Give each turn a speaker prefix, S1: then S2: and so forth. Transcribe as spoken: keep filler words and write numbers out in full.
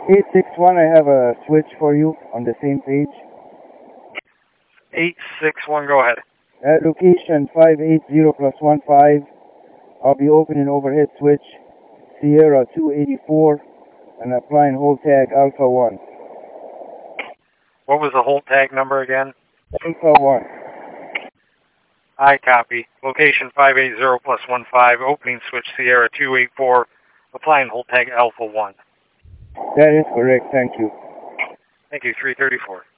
S1: eight six one, I have a switch for you on the same page.
S2: eight six one, go ahead.
S1: At location five eight zero plus one five, I'll be opening overhead switch Sierra two eighty-four and applying hold tag Alpha one.
S2: What was the hold tag number again?
S1: Alpha one.
S2: I copy. Location five eight zero plus one five, opening switch Sierra two eighty-four, applying hold tag Alpha one.
S1: That is correct, thank you.
S2: Thank you, three thirty-four.